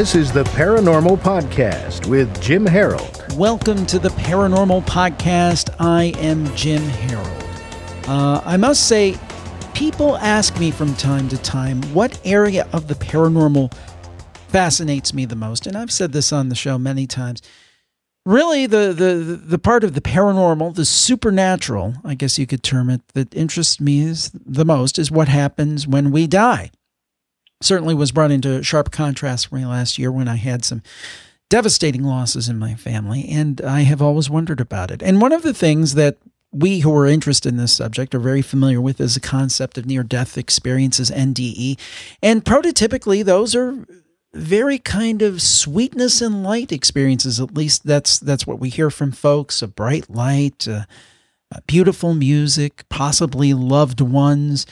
This is the Paranormal Podcast with Jim Harold. Welcome to the Paranormal Podcast. I am Jim Harold. I must say, people ask me from time to time what area of the paranormal fascinates me the most, and I've said this on the show many times. Really, the part of the paranormal, the supernatural, I guess you could term it, that interests me the most is what happens when we die. Certainly was brought into sharp contrast for me last year when I had some devastating losses in my family, and I have always wondered about it. And one of the things that we who are interested in this subject are very familiar with is the concept of near-death experiences, NDE. And prototypically, those are very kind of sweetness and light experiences. At least that's what we hear from folks: a bright light, beautiful music, possibly loved ones,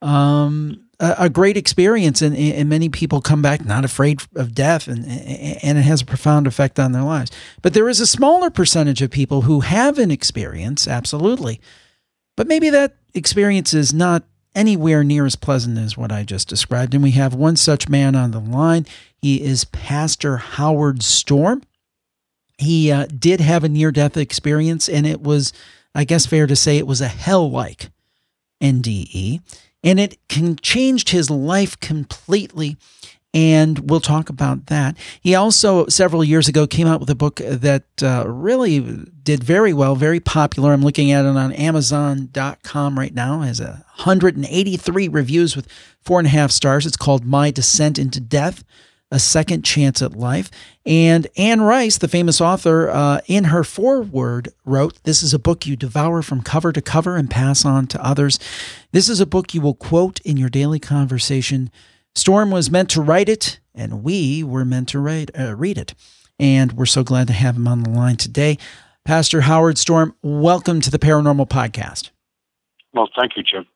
a great experience. And many people come back not afraid of death, and it has a profound effect on their lives. But there is a smaller percentage of people who have an experience, absolutely, but maybe that experience is not anywhere near as pleasant as what I just described. And we have one such man on the line. He is Pastor Howard Storm. He did have a near-death experience, and it was, I guess, fair to say it was a hell-like NDE, and it changed his life completely, and we'll talk about that. He also, several years ago, came out with a book that really did very well, very popular. I'm looking at it on Amazon.com right now. It has 183 reviews with 4.5 stars. It's called My Descent into Death: A Second Chance at Life. And Anne Rice, the famous author, in her foreword wrote, "This is a book you devour from cover to cover and pass on to others. This is a book you will quote in your daily conversation. Storm was meant to write it, and we were meant to read it." And we're so glad to have him on the line today. Pastor Howard Storm, welcome to the Paranormal Podcast. Well, thank you, Jim.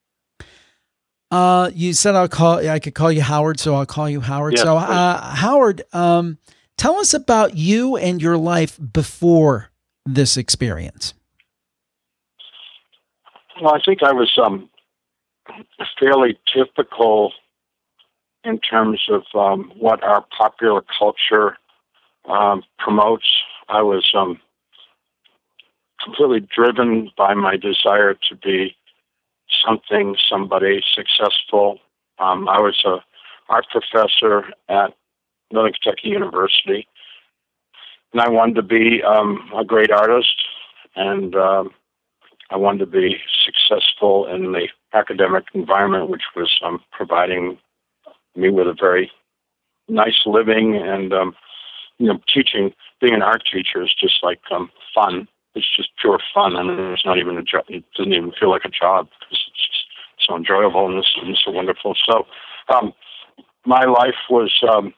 You said I could call you Howard, so I'll call you Howard. Yes, so, Howard, tell us about you and your life before this experience. Well, I think I was fairly typical in terms of what our popular culture promotes. I was completely driven by my desire to be somebody successful. I was an art professor at Northern Kentucky University, and I wanted to be a great artist, and I wanted to be successful in the academic environment, which was providing me with a very nice living. And teaching, being an art teacher is just like fun. It's just pure fun. I mean, it's not even a job. It doesn't even feel like a job because it's just so enjoyable and so wonderful. So, my life was,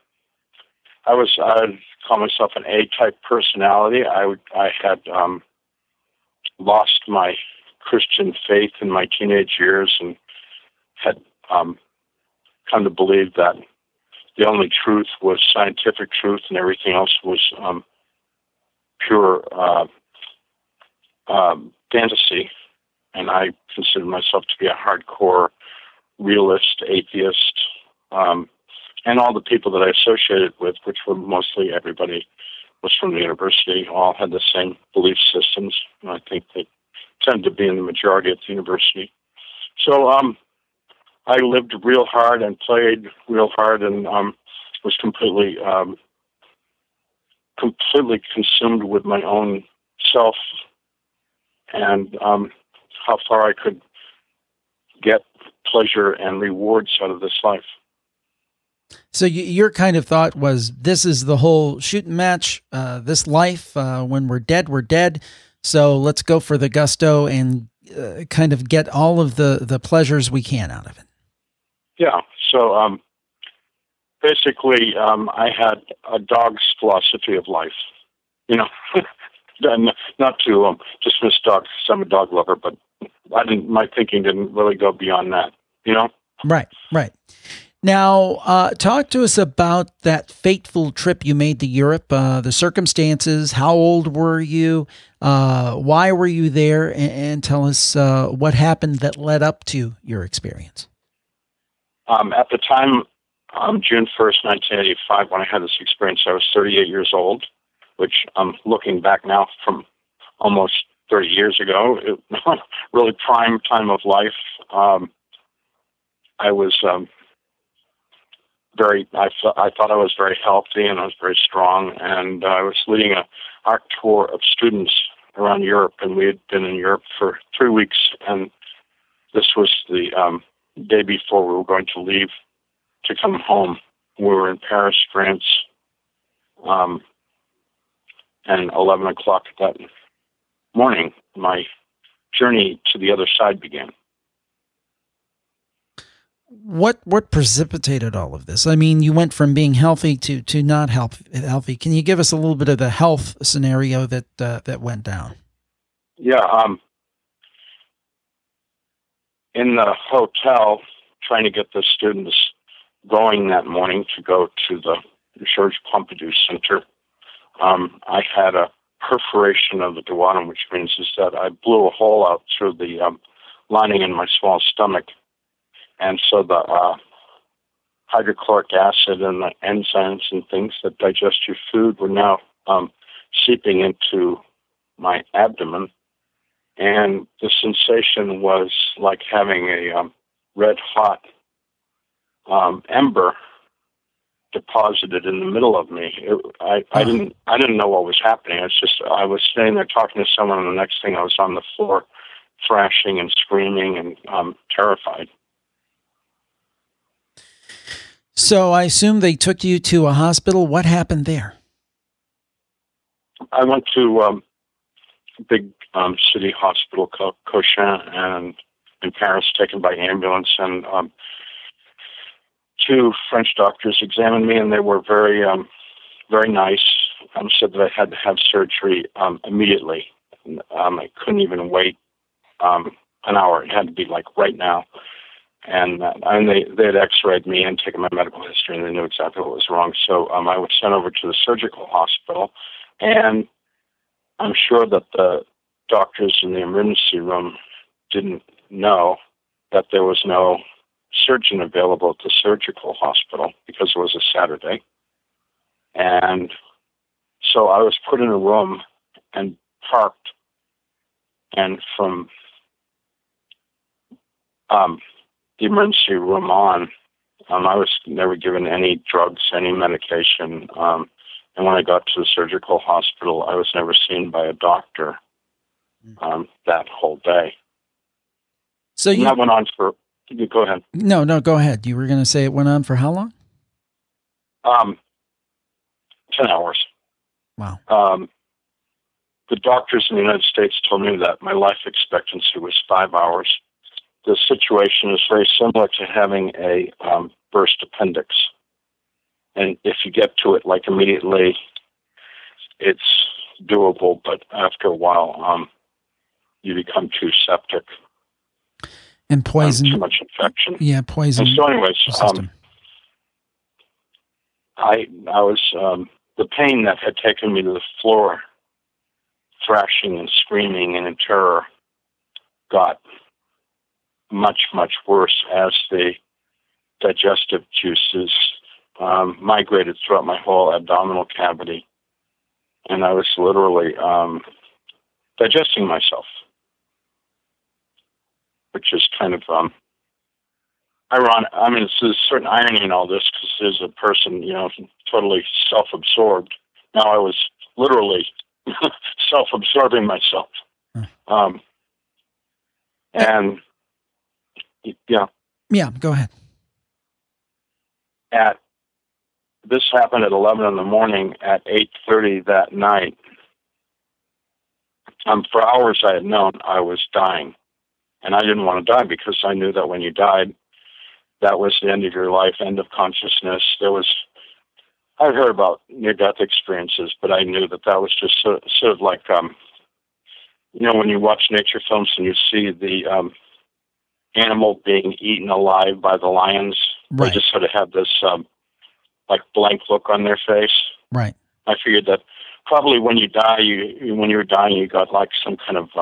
I'd call myself an A-type personality. I had lost my Christian faith in my teenage years and had come to believe that the only truth was scientific truth and everything else was pure fantasy. And I considered myself to be a hardcore realist, atheist, and all the people that I associated with, which were mostly everybody was from the university, all had the same belief systems. And I think they tend to be in the majority at the university. So I lived real hard and played real hard and was completely consumed with my own self and how far I could get pleasure and rewards out of this life. So your kind of thought was, this is the whole shooting match, this life, when we're dead. So let's go for the gusto and kind of get all of the pleasures we can out of it. Yeah. So basically, I had a dog's philosophy of life. Not to dismiss dogs, because I'm a dog lover, but my thinking didn't really go beyond that. Right. Now, talk to us about that fateful trip you made to Europe, the circumstances. How old were you? Why were you there? And tell us what happened that led up to your experience. At the time June 1st, 1985, when I had this experience, I was 38 years old, which I'm looking back now from almost 30 years ago, really prime time of life. I was I thought I was very healthy and I was very strong, and I was leading a art tour of students around Europe, and we had been in Europe for 3 weeks, and this was the day before we were going to leave to come home. We were in Paris, France, and 11 o'clock that morning, my journey to the other side began. What precipitated all of this? I mean, you went from being healthy to not healthy. Can you give us a little bit of the health scenario that went down? Yeah. In the hotel, trying to get the students going that morning to go to the Georges Pompidou Center, I had a perforation of the duodenum, which means is that I blew a hole out through the lining in my small stomach. And so the hydrochloric acid and the enzymes and things that digest your food were now seeping into my abdomen. And the sensation was like having a red-hot ember deposited in the middle of me. I didn't know what was happening. It's just I was sitting there talking to someone, and the next thing I was on the floor, thrashing and screaming and terrified. So I assume they took you to a hospital. What happened there? I went to a big city hospital called Cochin and in Paris, taken by ambulance, and 2 French doctors examined me, and they were very, very nice. Said that I had to have surgery immediately. I couldn't even wait an hour. It had to be like right now. And they had x-rayed me and taken my medical history, and they knew exactly what was wrong. So I was sent over to the surgical hospital, and I'm sure that the doctors in the emergency room didn't know that there was no surgeon available at the surgical hospital because it was a Saturday. And so I was put in a room and parked, and from the emergency room on, I was never given any drugs, any medication. And when I got to the surgical hospital, I was never seen by a doctor that whole day. So that went on for, go ahead. No, go ahead. You were going to say it went on for how long? 10 hours. Wow. The doctors in the United States told me that my life expectancy was 5 hours. The situation is very similar to having a burst appendix. And if you get to it like immediately, it's doable, but after a while, you become too septic. And poison. Too much infection. Yeah, poison. And so anyways, I was, the pain that had taken me to the floor, thrashing and screaming and in terror, got much, much worse as the digestive juices migrated throughout my whole abdominal cavity. And I was literally digesting myself, which is kind of ironic. I mean, there's a certain irony in all this because there's a person, totally self-absorbed. Now I was literally self-absorbing myself. And yeah. Yeah, go ahead. This happened at 11 in the morning. At 8:30 that night, for hours I had known I was dying. And I didn't want to die because I knew that when you died, that was the end of your life, end of consciousness. I heard about near-death experiences, but I knew that was just sort of like, when you watch nature films and you see the animal being eaten alive by the lions, right. They just sort of have this like blank look on their face. Right. I figured that probably when you die, when you were dying, you got like some kind of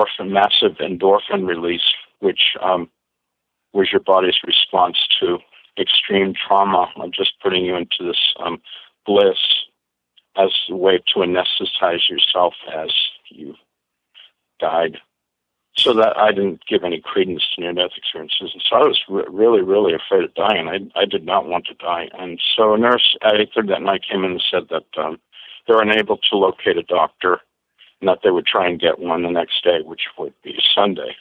massive endorphin release, which was your body's response to extreme trauma of just putting you into this bliss as a way to anesthetize yourself as you died, so that I didn't give any credence to near-death experiences. And so I was really, really afraid of dying. I did not want to die. And so a nurse at 8:30 that night came in and said that they were unable to locate a doctor and that they would try and get one the next day, which would be Sunday.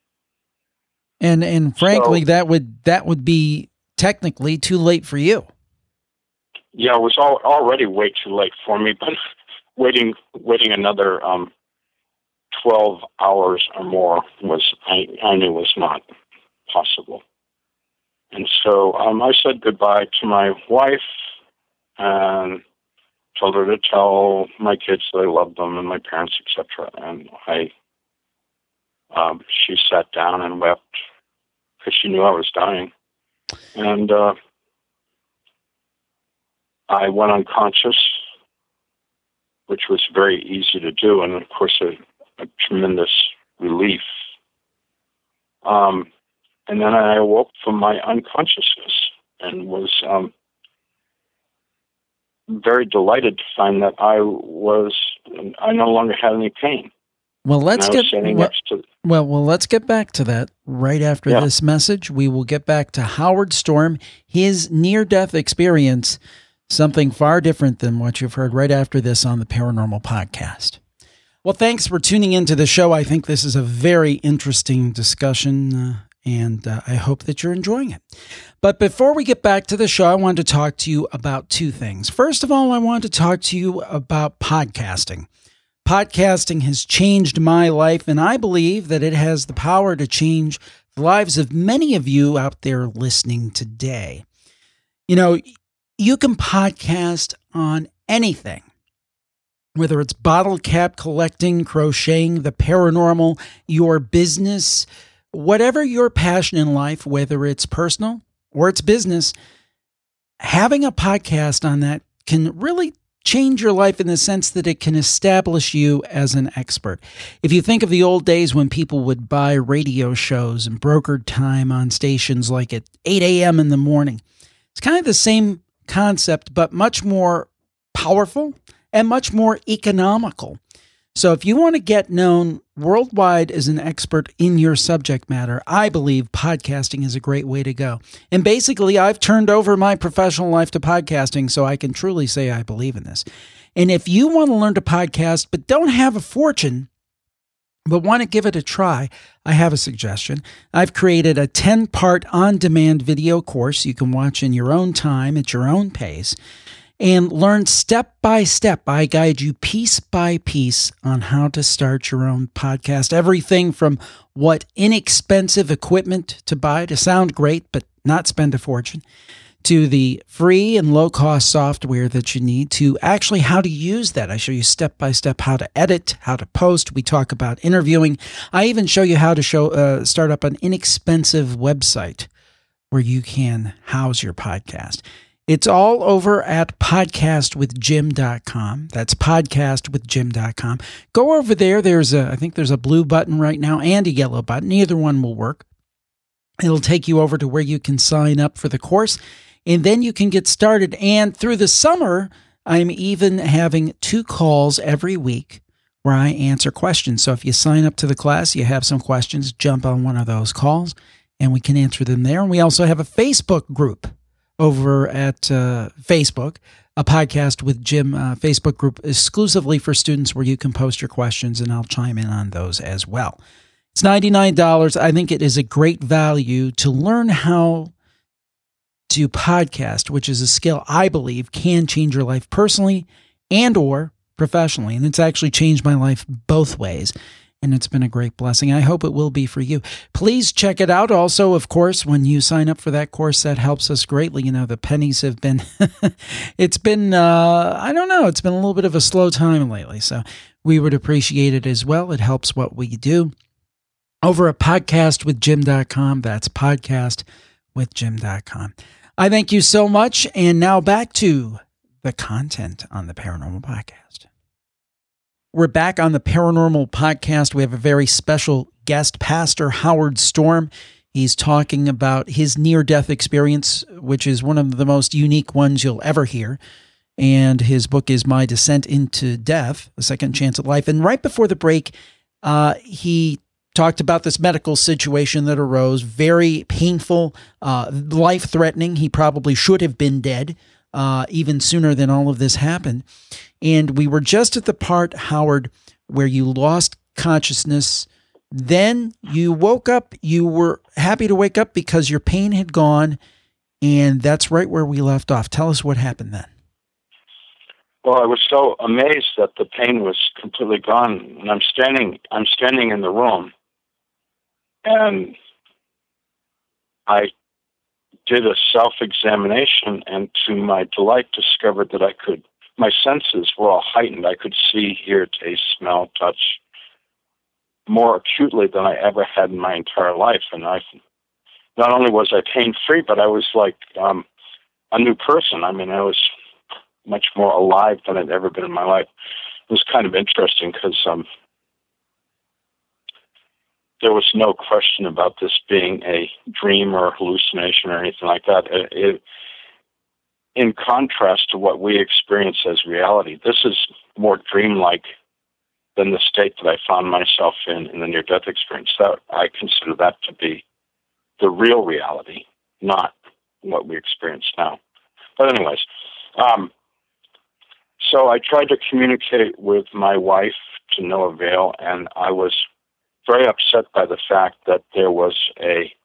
And frankly, so, that would be technically too late for you. Yeah, it was already way too late for me, but waiting another 12 hours or more I knew was not possible. And so I said goodbye to my wife and told her to tell my kids that I loved them and my parents, etc. And she sat down and wept because she knew I was dying. And I went unconscious, which was very easy to do, and of course a tremendous relief. And then I awoke from my unconsciousness and was very delighted to find that I no longer had any pain. Well, let's get back to that right after this message. We will get back to Howard Storm, his near-death experience, something far different than what you've heard right after this on the Paranormal Podcast. Well, thanks for tuning into the show. I think this is a very interesting discussion, and I hope that you're enjoying it. But before we get back to the show, I wanted to talk to you about two things. First of all, I wanted to talk to you about podcasting. Podcasting has changed my life, and I believe that it has the power to change the lives of many of you out there listening today. You know, you can podcast on anything, whether it's bottle cap collecting, crocheting, the paranormal, your business, whatever your passion in life, whether it's personal or it's business, having a podcast on that can really change your life in the sense that it can establish you as an expert. If you think of the old days when people would buy radio shows and brokered time on stations like at 8 a.m. in the morning, it's kind of the same concept, but much more powerful and much more economical. So if you want to get known worldwide as an expert in your subject matter, I believe podcasting is a great way to go. And basically, I've turned over my professional life to podcasting, so I can truly say I believe in this. And if you want to learn to podcast but don't have a fortune, but want to give it a try, I have a suggestion. I've created a 10-part on-demand video course you can watch in your own time at your own pace and learn step by step. I guide you piece by piece on how to start your own podcast. Everything from what inexpensive equipment to buy to sound great but not spend a fortune, to the free and low-cost software that you need, to actually how to use that. I show you step by step how to edit, how to post. We talk about interviewing. I even show you how to start up an inexpensive website where you can house your podcast. It's all over at podcastwithjim.com. That's podcastwithjim.com. Go over there. I think there's a blue button right now and a yellow button. Either one will work. It'll take you over to where you can sign up for the course, and then you can get started. And through the summer, I'm even having 2 calls every week where I answer questions. So if you sign up to the class, you have some questions, jump on one of those calls, and we can answer them there. And we also have a Facebook group over at Facebook, a Podcast with Jim Facebook group exclusively for students where you can post your questions, and I'll chime in on those as well. It's $99. I think it is a great value to learn how to podcast, which is a skill I believe can change your life personally and or professionally. And it's actually changed my life both ways. And it's been a great blessing. I hope it will be for you. Please check it out. Also, of course, when you sign up for that course, that helps us greatly. You know, the pennies have been, it's been a little bit of a slow time lately. So we would appreciate it as well. It helps what we do. Over at podcastwithjim.com. That's podcastwithjim.com. I thank you so much. And now back to the content on the Paranormal Podcast. We're back on the Paranormal Podcast. We have a very special guest, Pastor Howard Storm. He's talking about his near-death experience, which is one of the most unique ones you'll ever hear. And his book is My Descent into Death, A Second Chance at Life. And right before the break, he talked about this medical situation that arose, very painful, life-threatening. He probably should have been dead even sooner than all of this happened. And we were just at the part, Howard, where you lost consciousness. Then you woke up. You were happy to wake up because your pain had gone, and that's right where we left off. Tell us what happened then. Well, I was so amazed that the pain was completely gone, and I'm standing in the room, and I did a self-examination, and to my delight, discovered that my senses were all heightened. I could see, hear, taste, smell, touch more acutely than I ever had in my entire life. And not only was I pain-free, but I was like a new person. I mean, I was much more alive than I'd ever been in my life. It was kind of interesting because there was no question about this being a dream or a hallucination or anything like that. In contrast to what we experience as reality, this is more dreamlike than the state that I found myself in the near-death experience. That I consider that to be the real reality, not what we experience now. But anyways, so I tried to communicate with my wife to no avail, and I was very upset by the fact that there was a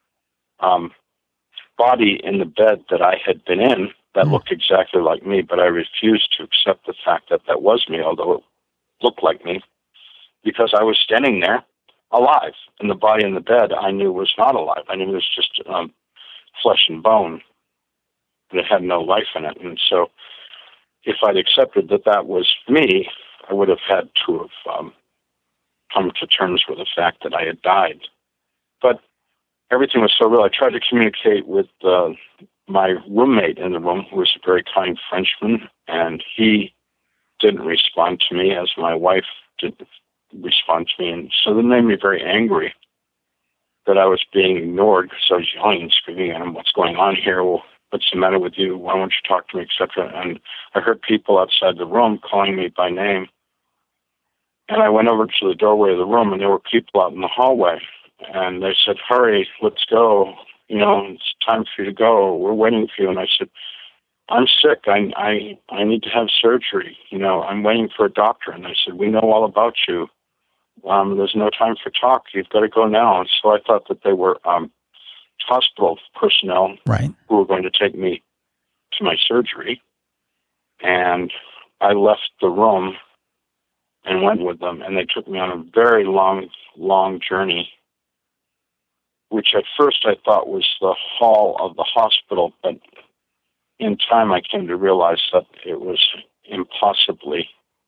body in the bed that I had been in that looked exactly like me, but I refused to accept the fact that that was me, although it looked like me, because I was standing there alive, and the body in the bed I knew was not alive. I knew it was just flesh and bone, and it had no life in it. And so if I'd accepted that that was me, I would have had to have come to terms with the fact that I had died. But everything was so real. I tried to communicate with my roommate in the room, who was a very kind Frenchman, and he didn't respond to me, as my wife didn't respond to me. And so that made me very angry that I was being ignored, because I was yelling and screaming at him, "What's going on here? Well, what's the matter with you? Why won't you talk to me?" etc. And I heard people outside the room calling me by name. And I went over to the doorway of the room, and there were people out in the hallway. And they said, "Hurry, let's go. You know, it's time for you to go. We're waiting for you." And I said, "I'm sick. I need to have surgery. You know, I'm waiting for a doctor." And they said, "We know all about you. There's no time for talk. You've got to go now." And so I thought that they were hospital personnel, right, who were going to take me to my surgery. And I left the room and went with them. And they took me on a very long journey, which at first I thought was the hall of the hospital, but in time I came to realize that it was impossibly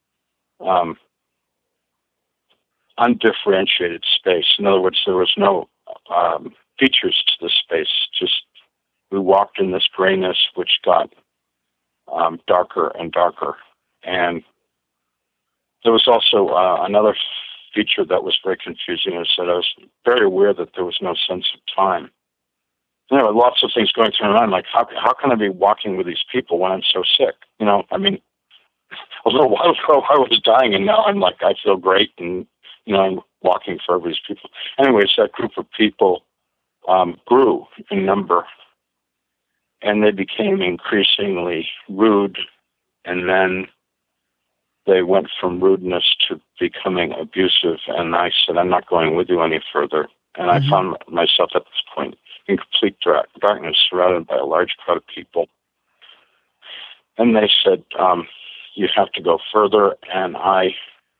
undifferentiated space. In other words, there was no features to the space. Just we walked in this grayness, which got darker and darker. And there was also another feature that was very confusing, is that I was very aware that there was no sense of time. You know, lots of things going through my mind, like how can I be walking with these people when I'm so sick? You know, I mean, a little while ago I was dying, and now I'm like, I feel great, and you know, I'm walking for these people. Anyways, that group of people grew in number, and they became increasingly rude, and then they went from rudeness to becoming abusive, and I said, "I'm not going with you any further." And I found myself at this point in complete darkness, surrounded by a large crowd of people. And they said, "You have to go further," and I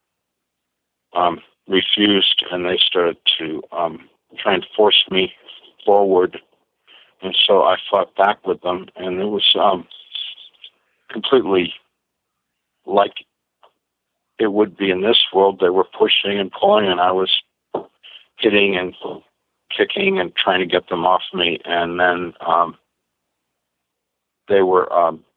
refused, and they started to try and force me forward. And so I fought back with them, and it was completely like it would be in this world. They were pushing and pulling, and I was hitting and kicking and trying to get them off me. And then they were,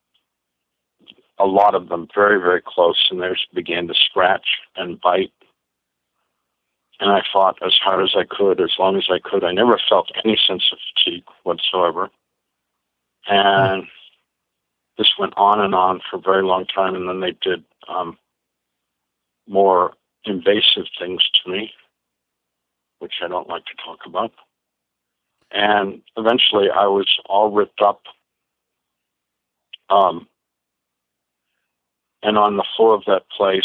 a lot of them, very, very close, and they began to scratch and bite. and I fought as hard as I could, as long as I could. I never felt any sense of fatigue whatsoever. And this went on and on for a very long time, and then they did more invasive things to me, which I don't like to talk about. And eventually I was all ripped up and on the floor of that place,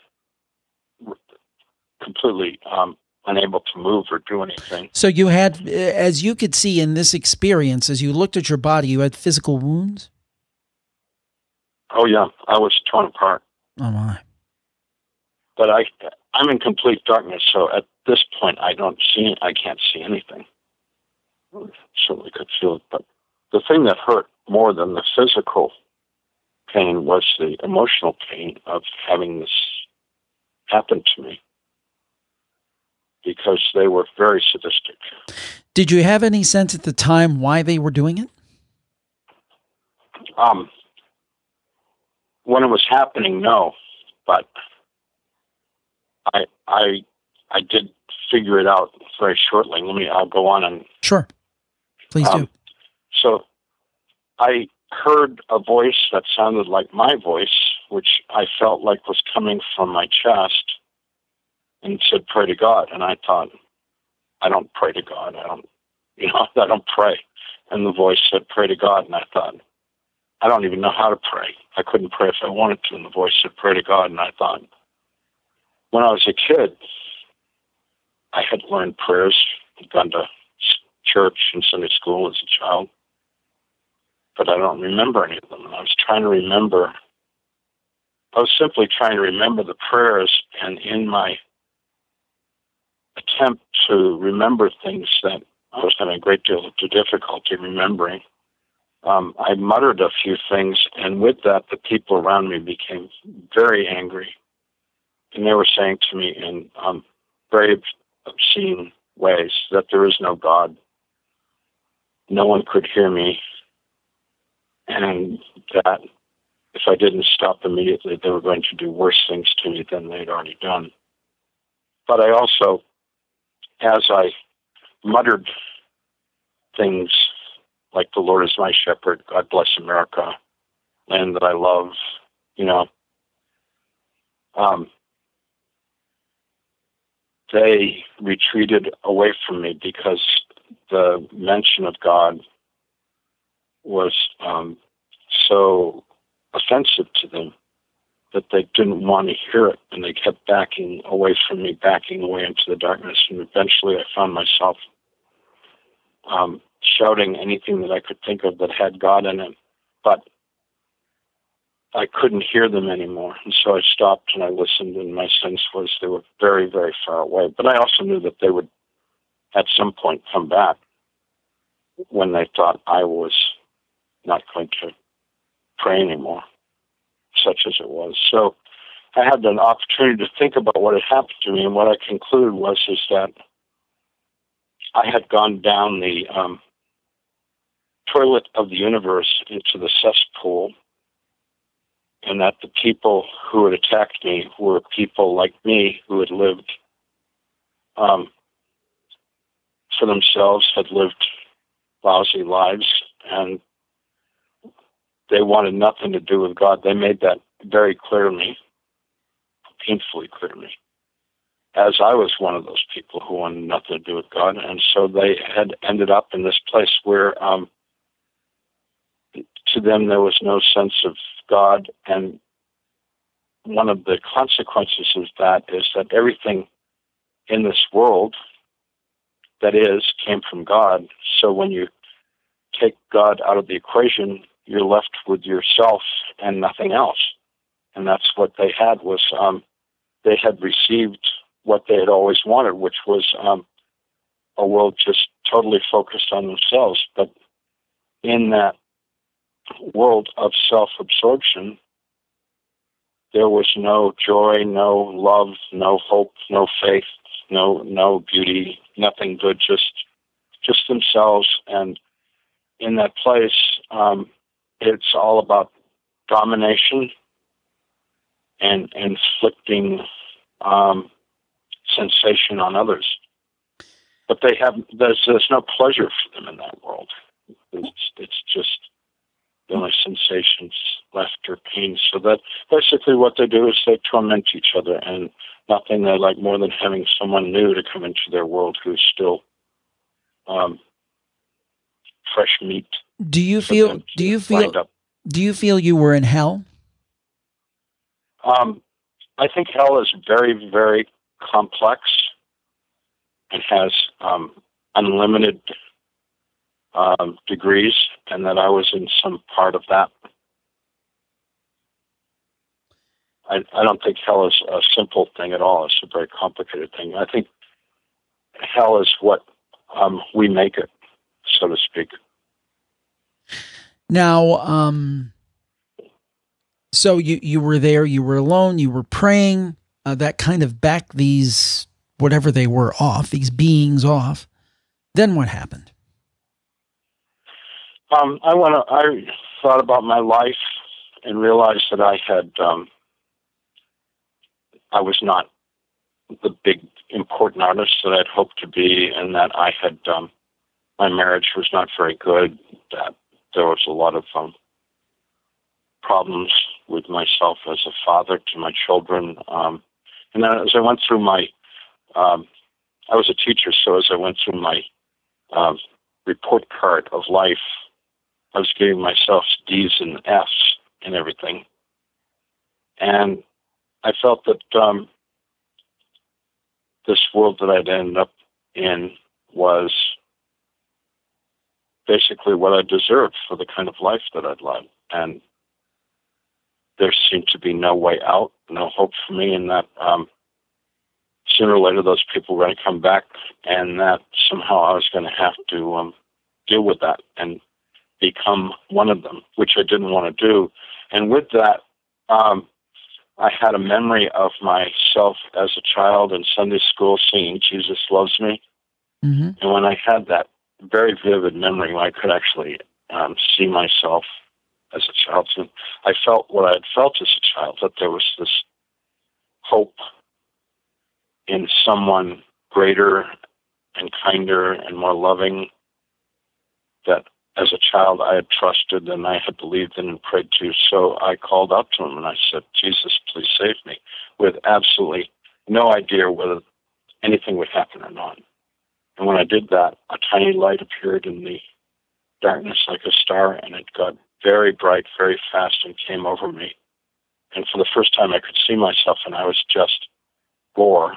completely unable to move or do anything. So you had, as you could see in this experience, as you looked at your body, you had physical wounds? Oh, yeah. I was torn apart. Oh, my. But I'm in complete darkness, so at this point, I can't see anything. Certainly could feel it. But the thing that hurt more than the physical pain was the emotional pain of having this happen to me, because they were very sadistic. Did you have any sense at the time why they were doing it? When it was happening, no, but I did figure it out very shortly. I'll go on and... Sure. Please do. So I heard a voice that sounded like my voice, which I felt like was coming from my chest, and said, "Pray to God." And I thought, I don't pray to God. I don't pray. And the voice said, "Pray to God." And I thought, I don't even know how to pray. I couldn't pray if I wanted to. And the voice said, "Pray to God." And I thought, when I was a kid, I had learned prayers, gone to church and Sunday school as a child, but I don't remember any of them. And I was simply trying to remember the prayers, and in my attempt to remember things that I was having a great deal of difficulty remembering, I muttered a few things, and with that, the people around me became very angry. And they were saying to me in very obscene ways that there is no God. No one could hear me, and that if I didn't stop immediately, they were going to do worse things to me than they'd already done. But I also, as I muttered things like "the Lord is my shepherd," "God bless America," "land that I love," they retreated away from me, because the mention of God was so offensive to them that they didn't want to hear it, and they kept backing away from me, backing away into the darkness. And eventually I found myself shouting anything that I could think of that had God in it, but I couldn't hear them anymore. And so I stopped and I listened, and my sense was they were very, very far away. But I also knew that they would at some point come back when they thought I was not going to pray anymore, such as it was. So I had an opportunity to think about what had happened to me, and what I concluded is that I had gone down the toilet of the universe into the cesspool, and that the people who had attacked me were people like me who had lived for themselves, had lived lousy lives, and they wanted nothing to do with God. They made that very clear to me, painfully clear to me, as I was one of those people who wanted nothing to do with God. And so they had ended up in this place where to them there was no sense of God. And one of the consequences of that is that everything in this world that came from God. So when you take God out of the equation, you're left with yourself and nothing else. And that's what they had, was they had received what they had always wanted, which was a world just totally focused on themselves. But in that world of self-absorption, there was no joy, no love, no hope, no faith, no beauty, nothing good, just themselves. And in that place, it's all about domination and inflicting sensation on others. But there's no pleasure for them in that world. It's just the only sensations left are pain. So that basically what they do is they torment each other, and nothing they like more than having someone new to come into their world who's still fresh meat. Do you feel you were in hell? I think hell is very, very complex and has unlimited degrees, and that I was in some part of that. I don't think hell is a simple thing at all. It's a very complicated thing. I think hell is what we make it, so to speak. Now, so you were there, you were alone, you were praying, that kind of backed these, whatever they were, off, these beings off. Then what happened? I thought about my life and realized that I was not the big important artist that I'd hoped to be, and that my marriage was not very good, that there was a lot of problems with myself as a father to my children. And then as I went through I was a teacher, so as I went through my report card of life, I was giving myself D's and F's and everything. And I felt that this world that I'd ended up in was basically what I deserved for the kind of life that I'd led. And there seemed to be no way out, no hope for me, and that sooner or later those people were going to come back, and that somehow I was going to have to deal with that and become one of them, which I didn't want to do. And with that, I had a memory of myself as a child in Sunday school singing "Jesus Loves Me." Mm-hmm. And when I had that very vivid memory, I could actually see myself as a child. And I felt what I had felt as a child, that there was this hope in someone greater and kinder and more loving that as a child I had trusted and I had believed in and prayed to. So I called out to him and I said, "Jesus, please save me," with absolutely no idea whether anything would happen or not. And when I did that, a tiny light appeared in the darkness like a star, and it got very bright, very fast, and came over me. And for the first time I could see myself, and I was just gore,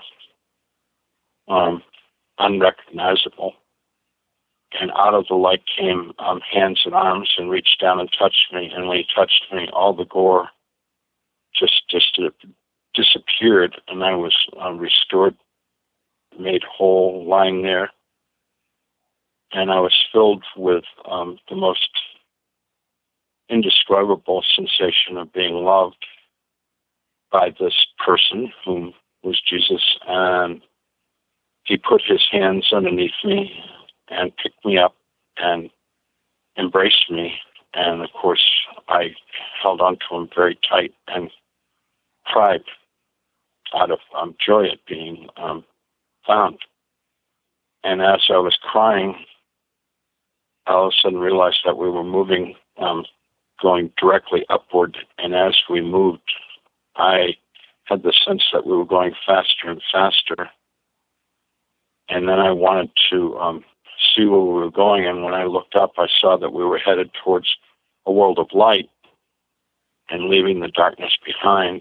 unrecognizable. And out of the light came hands and arms and reached down and touched me. And when he touched me, all the gore just disappeared, and I was restored, made whole, lying there. And I was filled with the most indescribable sensation of being loved by this person whom was Jesus. And he put his hands underneath me and picked me up and embraced me. And of course, I held on to him very tight and cried out of joy at being found. And as I was crying, I all of a sudden realized that we were moving, going directly upward. And as we moved, I had the sense that we were going faster and faster. And then I wanted to see where we were going. And when I looked up, I saw that we were headed towards a world of light and leaving the darkness behind.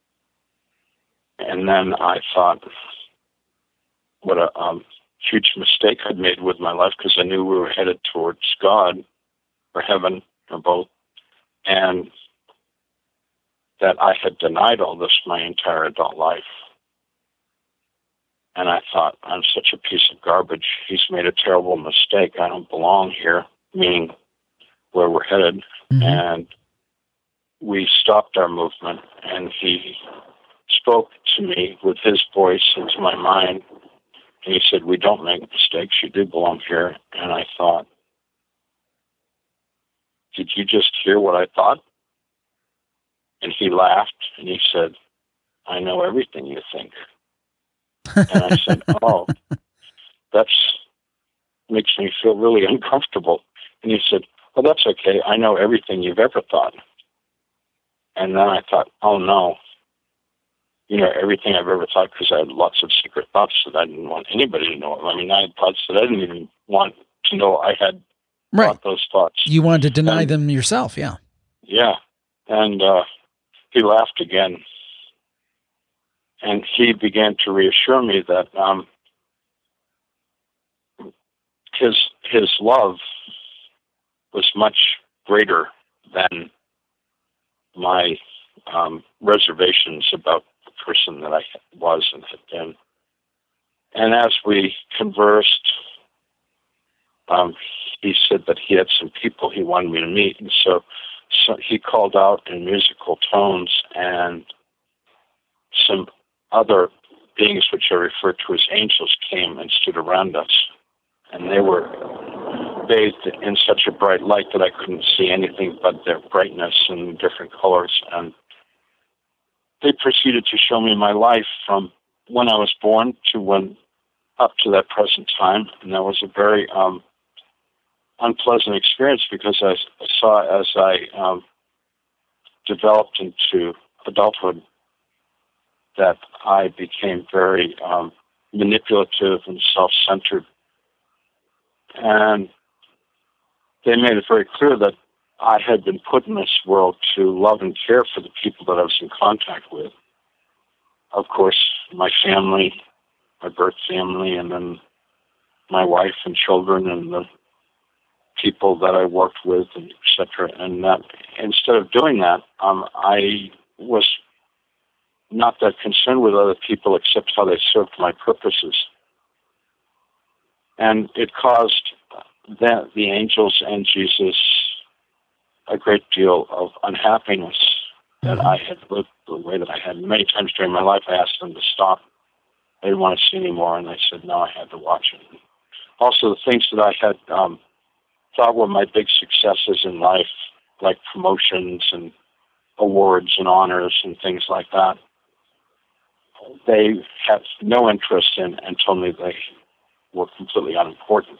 And then I thought, what a huge mistake I'd made with my life, because I knew we were headed towards God or heaven or both, and that I had denied all this my entire adult life. And I thought, I'm such a piece of garbage. He's made a terrible mistake. I don't belong here, meaning where we're headed. Mm-hmm. And we stopped our movement, and he spoke to me with his voice into my mind. And he said, "We don't make mistakes. You do belong here." And I thought, "Did you just hear what I thought?" And he laughed, and he said, "I know everything you think." And I said, oh, that makes me feel really uncomfortable. And he said, well, that's okay. I know everything you've ever thought. And then I thought, oh, no. You know, everything I've ever thought, because I had lots of secret thoughts that I didn't want anybody to know. I mean, I had thoughts that I didn't even want to know I had thought those thoughts. You wanted to deny them yourself, yeah. Yeah. And he laughed again. And he began to reassure me that his love was much greater than my reservations about the person that I was and had been. And as we conversed, he said that he had some people he wanted me to meet. And so he called out in musical tones, and some other beings, which I refer to as angels, came and stood around us. And they were bathed in such a bright light that I couldn't see anything but their brightness and different colors. And they proceeded to show me my life from when I was born to when up to that present time. And that was a very unpleasant experience, because I saw, as I developed into adulthood, that I became very manipulative and self-centered. And they made it very clear that I had been put in this world to love and care for the people that I was in contact with. Of course, my family, my birth family, and then my wife and children, and the people that I worked with, and et cetera. And that instead of doing that, I was not that concerned with other people except how they served my purposes. And it caused the angels and Jesus a great deal of unhappiness that I had lived the way that I had. Many times during my life, I asked them to stop. They didn't want to see anymore, and they said, no, I had to watch it. Also, the things that I had thought were my big successes in life, like promotions and awards and honors and things like that, they had no interest in and told me they were completely unimportant.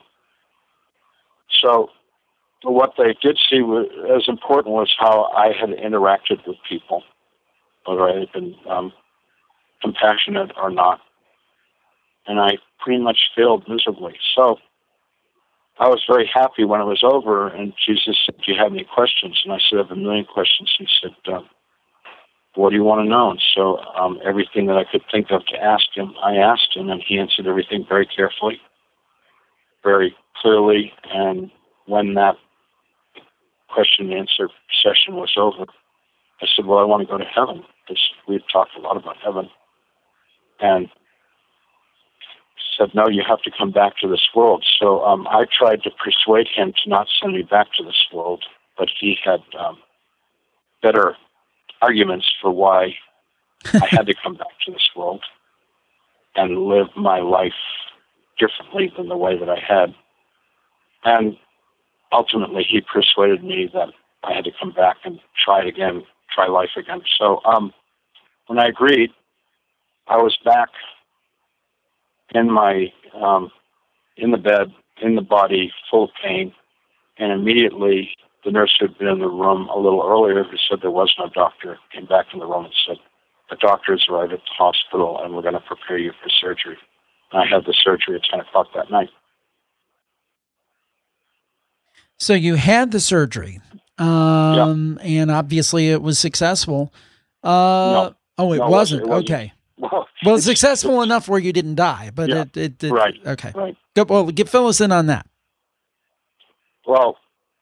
So what they did see as important was how I had interacted with people, whether I had been compassionate or not. And I pretty much failed miserably. So I was very happy when it was over, and Jesus said, do you have any questions? And I said, I have a million questions. He said, what do you want to know? And so everything that I could think of to ask him, I asked him, and he answered everything very carefully, very clearly. And when that question and answer session was over, I said, well, I want to go to heaven, because we've talked a lot about heaven. And he said, no, you have to come back to this world. So I tried to persuade him to not send me back to this world, but he had better arguments for why I had to come back to this world and live my life differently than the way that I had. And ultimately, he persuaded me that I had to come back and try it again, try life again. So when I agreed, I was back in my in the bed, in the body, full of pain, and immediately the nurse who had been in the room a little earlier, who said there was no doctor, came back in the room and said, the doctor's arrived at the hospital and we're going to prepare you for surgery. And I had the surgery at 10 o'clock that night. So you had the surgery, and obviously it was successful. No. Oh, it wasn't? Okay. Well, successful enough where you didn't die, but yeah, it right. Okay. Right. Good. Well, fill us in on that. Well,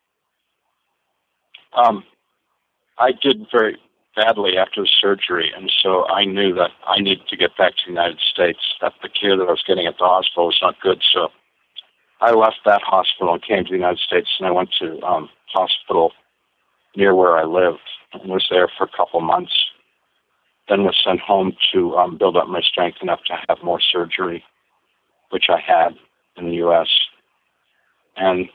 I did very badly after the surgery, and so I knew that I needed to get back to the United States, that the care that I was getting at the hospital was not good. So I left that hospital and came to the United States, and I went to hospital near where I lived and was there for a couple months. Then was sent home to build up my strength enough to have more surgery, which I had in the U.S. And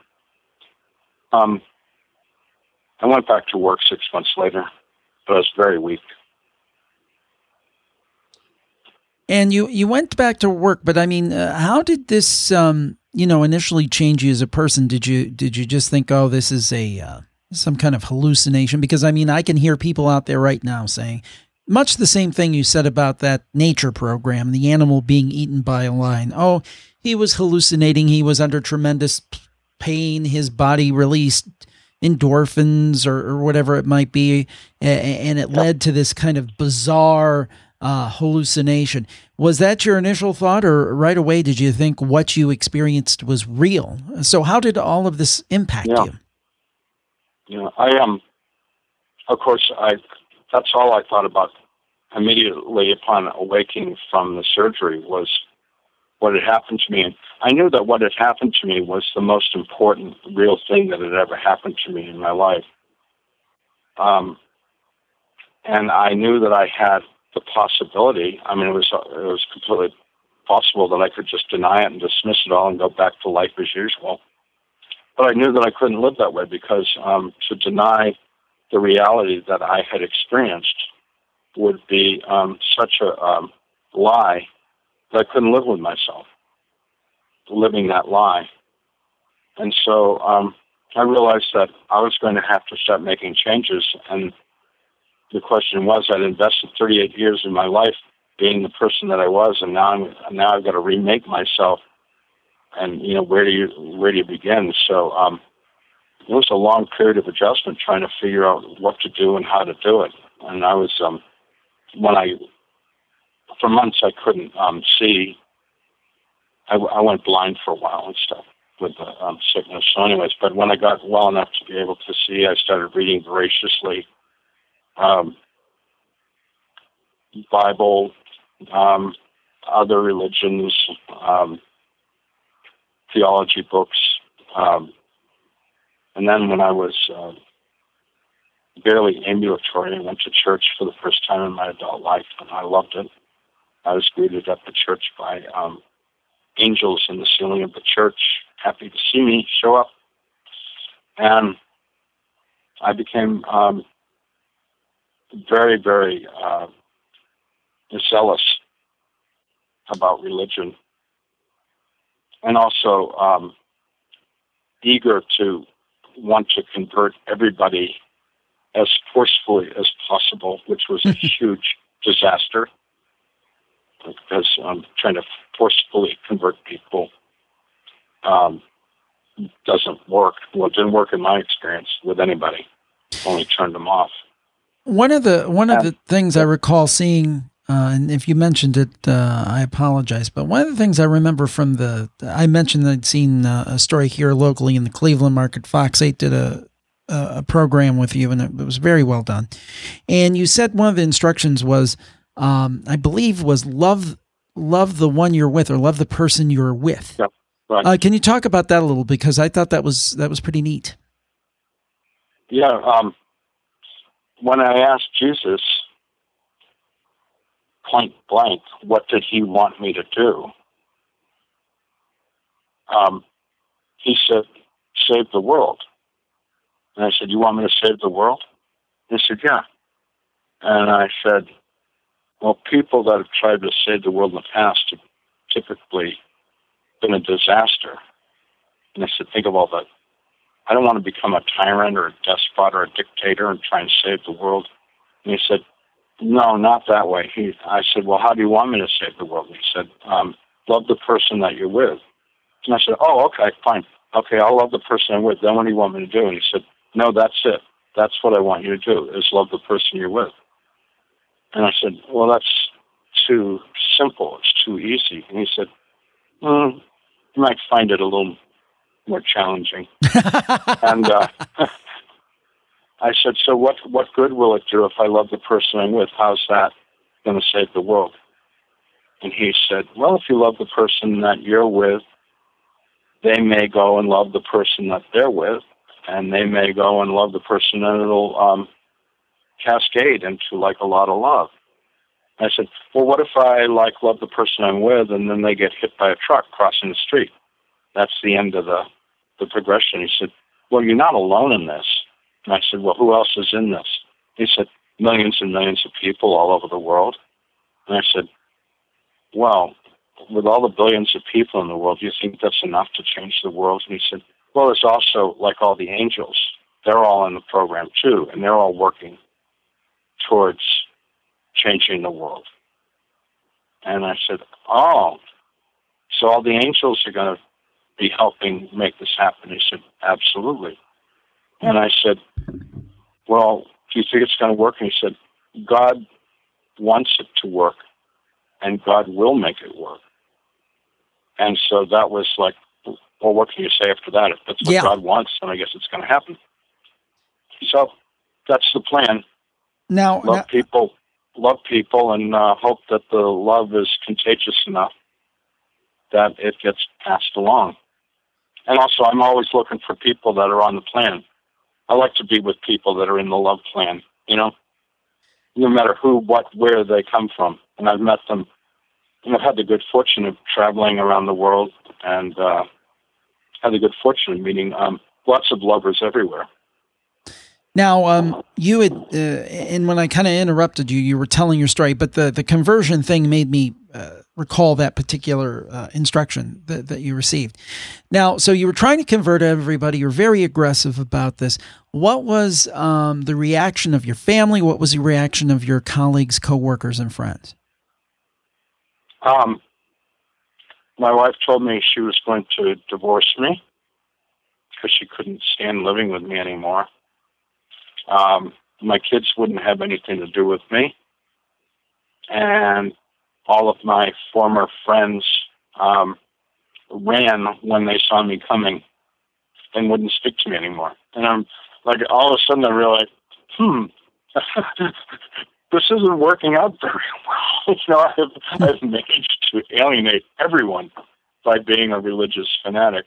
I went back to work 6 months later, but I was very weak. And you went back to work, but I mean, how did this initially change you as a person? Did you just think, oh, this is some kind of hallucination? Because I mean, I can hear people out there right now saying much the same thing you said about that nature program, the animal being eaten by a lion. Oh, he was hallucinating. He was under tremendous pain. His body released endorphins or whatever it might be, and it led to this kind of bizarre hallucination. Was that your initial thought, or right away did you think what you experienced was real? So how did all of this impact you? Yeah, I am. Of course, that's all I thought about immediately upon awaking from the surgery was what had happened to me. And I knew that what had happened to me was the most important real thing that had ever happened to me in my life. And I knew that I had the possibility. I mean, it was completely possible that I could just deny it and dismiss it all and go back to life as usual. But I knew that I couldn't live that way because to deny the reality that I had experienced would be such a lie that I couldn't live with myself, living that lie. And so I realized that I was going to have to start making changes. And the question was, I'd invested 38 years of my life being the person that I was, and now I've got to remake myself. And where do you begin? So it was a long period of adjustment, trying to figure out what to do and how to do it. And I was for months I couldn't see. I went blind for a while and stuff with the sickness. So anyways, but when I got well enough to be able to see, I started reading voraciously. Bible, other religions, theology books. And then when I was barely ambulatory, I went to church for the first time in my adult life, and I loved it. I was greeted at the church by angels in the ceiling of the church, happy to see me show up. And I became very, very zealous about religion, and also eager to want to convert everybody as forcefully as possible, which was a huge disaster, because trying to forcefully convert people doesn't work. Well, it didn't work in my experience with anybody. Only turned them off. One of the things I recall seeing, and if you mentioned it, I apologize, but one of the things I remember from I mentioned that I'd seen a story here locally in the Cleveland market. Fox 8 did a program with you, and it was very well done. And you said one of the instructions was, I believe, was love the one you're with, or love the person you're with. Yep, right. Can you talk about that a little? Because I thought that was pretty neat. Yeah. When I asked Jesus point blank, what did he want me to do? He said, save the world. And I said, you want me to save the world? He said, yeah. And I said, well, people that have tried to save the world in the past have typically been a disaster. And I said, think of all that. I don't want to become a tyrant or a despot or a dictator and try and save the world. And he said, no, not that way. I said, well, how do you want me to save the world? And he said, love the person that you're with. And I said, oh, okay, fine. Okay, I'll love the person I'm with. Then what do you want me to do? And he said, no, that's it. That's what I want you to do, is love the person you're with. And I said, well, that's too simple. It's too easy. And he said, you might find it a little more challenging. And I said, so what good will it do if I love the person I'm with? How's that going to save the world? And he said, well, if you love the person that you're with, they may go and love the person that they're with, and they may go and love the person, and it'll cascade into like a lot of love. I said, well, what if I love the person I'm with, and then they get hit by a truck crossing the street? That's the end of the progression. He said, well, you're not alone in this. And I said, well, who else is in this? He said, millions and millions of people all over the world. And I said, well, with all the billions of people in the world, do you think that's enough to change the world? And he said, well, there's also, like all the angels, they're all in the program too, and they're all working towards changing the world. And I said, oh, so all the angels are going to be helping make this happen? He said, absolutely. And I said, well, do you think it's going to work? And he said, God wants it to work, and God will make it work. And so that was like, well, what can you say after that? If that's what God wants, then I guess it's going to happen. So that's the plan. Love people, and hope that the love is contagious enough that it gets passed along. And also, I'm always looking for people that are on the plan. I like to be with people that are in the love plan, no matter who, what, where they come from. And I've met them, and I've had the good fortune of traveling around the world, and had the good fortune of meeting lots of lovers everywhere. Now, you had, and when I kind of interrupted you, you were telling your story, but the conversion thing made me recall that particular instruction that you received. Now, so you were trying to convert everybody. You're very aggressive about this. What was the reaction of your family? What was the reaction of your colleagues, coworkers, and friends? My wife told me she was going to divorce me because she couldn't stand living with me anymore. My kids wouldn't have anything to do with me. And all of my former friends ran when they saw me coming and wouldn't speak to me anymore. And I'm like, all of a sudden I realized, this isn't working out very well. I've managed to alienate everyone by being a religious fanatic.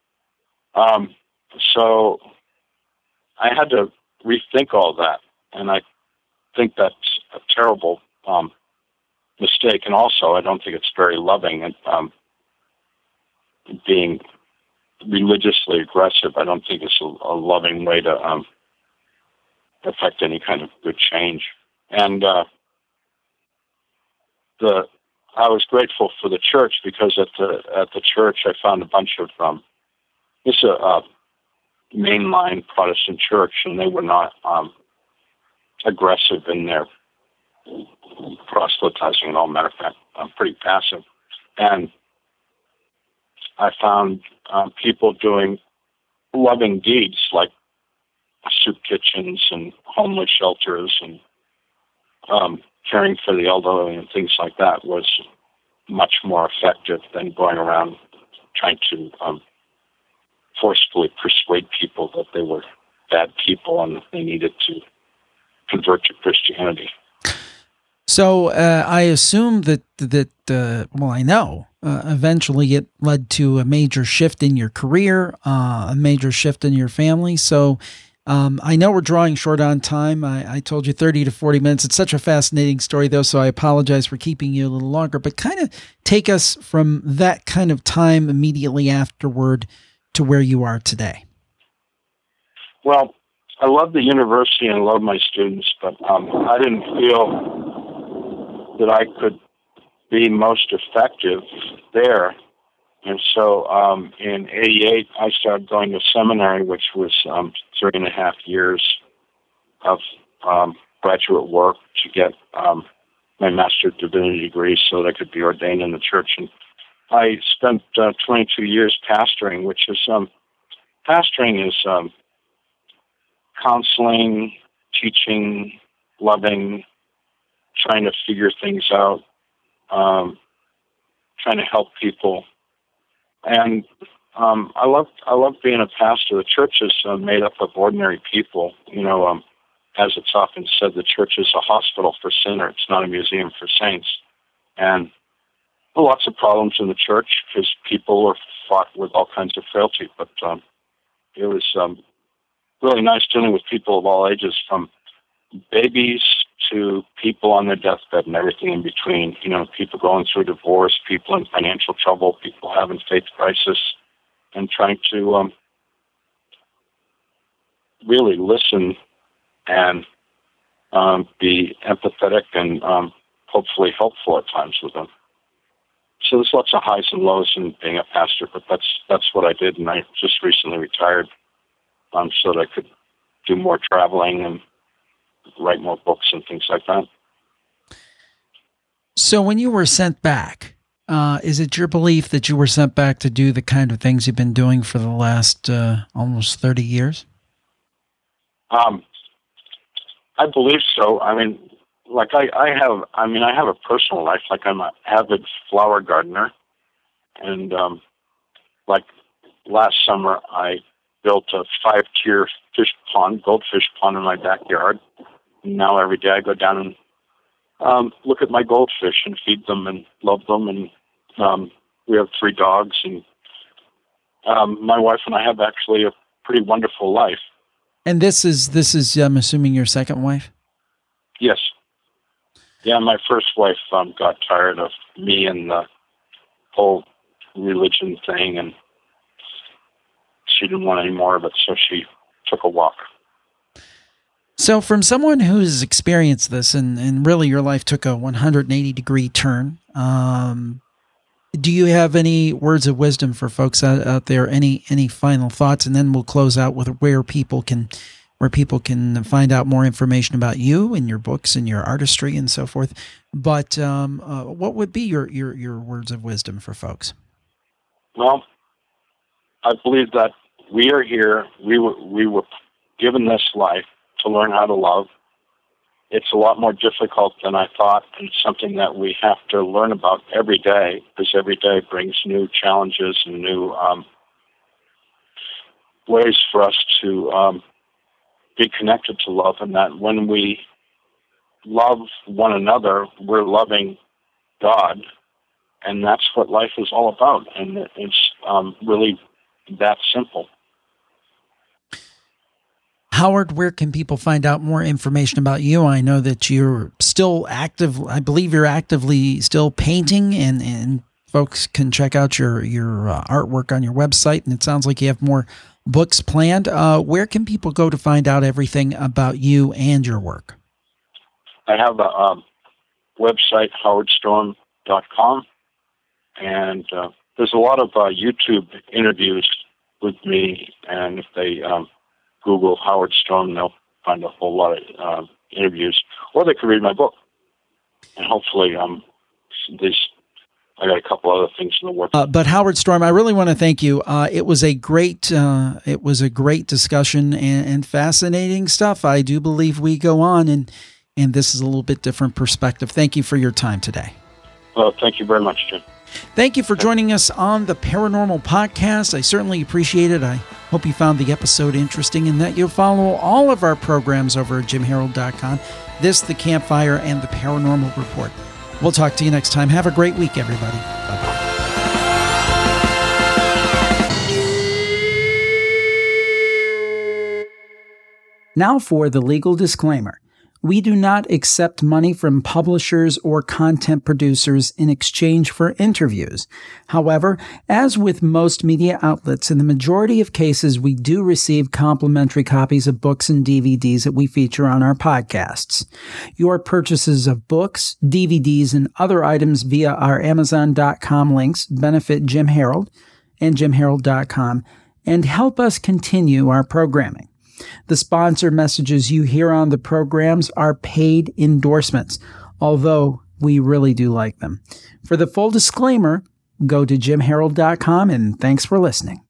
So I had to rethink all that, and I think that's a terrible mistake. And also, I don't think it's very loving. And being religiously aggressive, I don't think it's a loving way to affect any kind of good change. And I was grateful for the church, because at the church I found a bunch of it's a mainline Protestant church, and they were not aggressive in their proselytizing. And all matter of fact, I'm pretty passive. And I found people doing loving deeds like soup kitchens and homeless shelters and caring for the elderly and things like that was much more effective than going around trying to forcefully persuade people that they were bad people and that they needed to convert to Christianity. So I assume that I know eventually it led to a major shift in your career, a major shift in your family. So I know we're drawing short on time. I told you 30 to 40 minutes. It's such a fascinating story, though, so I apologize for keeping you a little longer. But kind of take us from that kind of time immediately afterward to where you are today. Well, I love the university and love my students, but I didn't feel that I could be most effective there. And so in 88, I started going to seminary, which was 3.5 years of graduate work to get my Master's of Divinity degree so that I could be ordained in the church. And I spent 22 years pastoring, which is pastoring is counseling, teaching, loving, trying to figure things out, trying to help people. And I love being a pastor. The church is made up of ordinary people. As it's often said, the church is a hospital for sinners. It's not a museum for saints. And there are lots of problems in the church because people are fought with all kinds of frailty. But it was really nice dealing with people of all ages, from babies to people on their deathbed and everything in between. People going through divorce, people in financial trouble, people having faith crisis, and trying to really listen and be empathetic and hopefully helpful at times with them. So there's lots of highs and lows in being a pastor, but that's what I did, and I just recently retired so that I could do more traveling and write more books and things like that. So when you were sent back, is it your belief that you were sent back to do the kind of things you've been doing for the last almost 30 years? I believe so. I mean, like I have a personal life. Like I'm an avid flower gardener, and like last summer I built a 5-tier goldfish pond in my backyard. And now every day I go down and look at my goldfish and feed them and love them. And we have 3 dogs, and my wife and I have actually a pretty wonderful life. And this is I'm assuming your second wife? Yes. Yeah, my first wife got tired of me and the whole religion thing, and she didn't want any more of it, so she took a walk. So from someone who's experienced this, and really your life took a 180-degree turn, do you have any words of wisdom for folks out there? Any final thoughts? And then we'll close out with where people can find out more information about you and your books and your artistry and so forth. But what would be your words of wisdom for folks? Well, I believe that we are here. We were given this life to learn how to love. It's a lot more difficult than I thought, and it's something that we have to learn about every day, because every day brings new challenges and new ways for us to be connected to love, and that when we love one another, we're loving God, and that's what life is all about, and it's really that simple. Howard, where can people find out more information about you? I know that you're still active. I believe you're actively still painting, and folks can check out your artwork on your website. And it sounds like you have more books planned. Where can people go to find out everything about you and your work? I have a website, howardstorm.com, and there's a lot of YouTube interviews with me, and if they Google Howard Storm, they'll find a whole lot of interviews, or they can read my book. And hopefully, I got a couple other things in the works. But Howard Storm, I really want to thank you. It was a great discussion and fascinating stuff. I do believe we go on, and this is a little bit different perspective. Thank you for your time today. Well, thank you very much, Jim. Thank you for joining us on the Paranormal Podcast. I certainly appreciate it. I hope you found the episode interesting and that you'll follow all of our programs over at jimharold.com. This, The Campfire, and The Paranormal Report. We'll talk to you next time. Have a great week, everybody. Bye-bye. Now for the legal disclaimer. We do not accept money from publishers or content producers in exchange for interviews. However, as with most media outlets, in the majority of cases, we do receive complimentary copies of books and DVDs that we feature on our podcasts. Your purchases of books, DVDs, and other items via our Amazon.com links benefit Jim Harold and jimharold.com and help us continue our programming. The sponsor messages you hear on the programs are paid endorsements, although we really do like them. For the full disclaimer, go to jimharold.com, and thanks for listening.